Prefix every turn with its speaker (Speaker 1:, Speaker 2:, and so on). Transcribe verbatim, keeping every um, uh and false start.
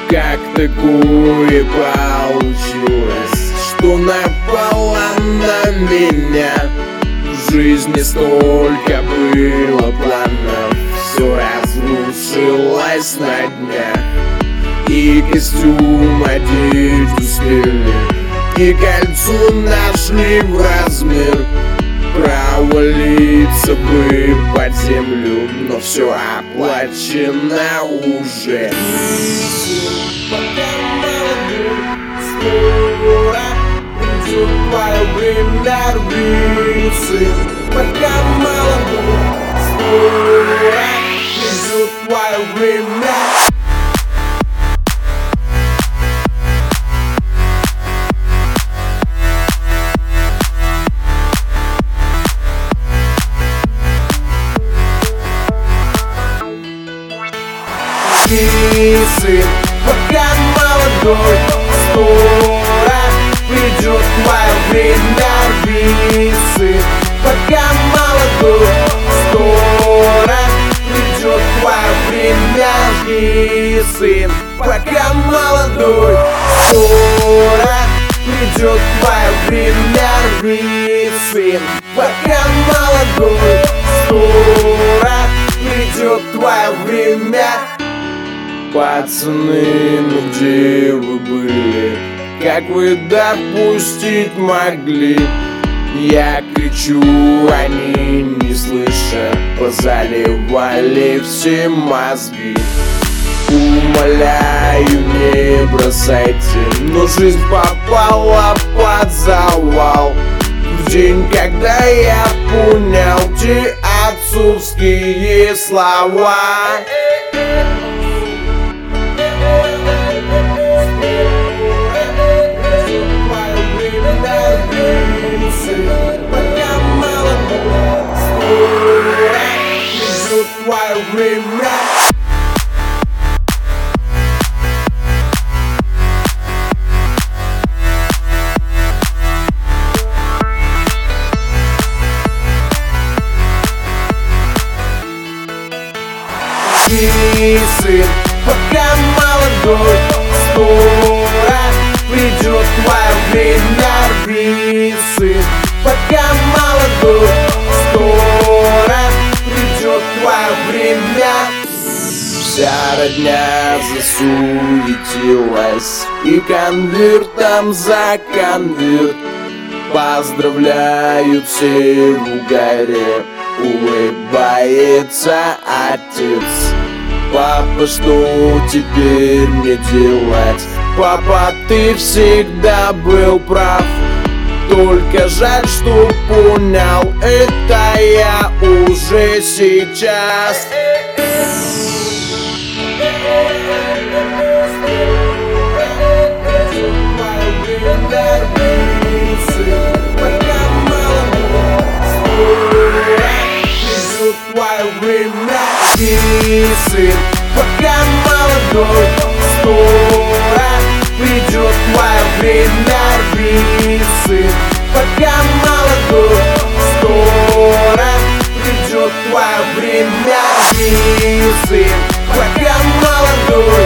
Speaker 1: Как такое получилось, что напало на меня? В жизни столько было планов, все разрушилось на днях. И костюм одеть успели, и кольцо нашли в размер. Провалиться бы под землю, но все оплачено уже. Пока молодой, скоро придет твое время, рви, сын. Пока молодой, скоро придет твое время. Сын, пока молодой, скоро придет твое время, рви, сын. Пока молодой, скоро придет твое время, рви, сын. Пока молодой, скоро придет твое время, рви, сын. Пока молодой, скоро придет твое время. Пацаны, ну где вы были? Как вы допустить могли? Я кричу, они не слышат, позаливали все мозги. Умоляю, не бросайте, но жизнь попала под завал. В день, когда я понял те отцовские слова. Твое время. И сын, пока молодой, скоро придет твое время, рви, сын. Пока молодой, скоро придет твое время. Вся родня засуетилась, и конвертом за конверт поздравляют все в угаре. Улыбается отец. Папа, что теперь мне делать? Папа, ты всегда был прав. Только жаль, что понял это я уже сейчас. Твое время. И сын, пока молодой, скоро придет твое время, рви, сын. Пока молодой, скоро придет твое время, рви, сын. Пока молодой,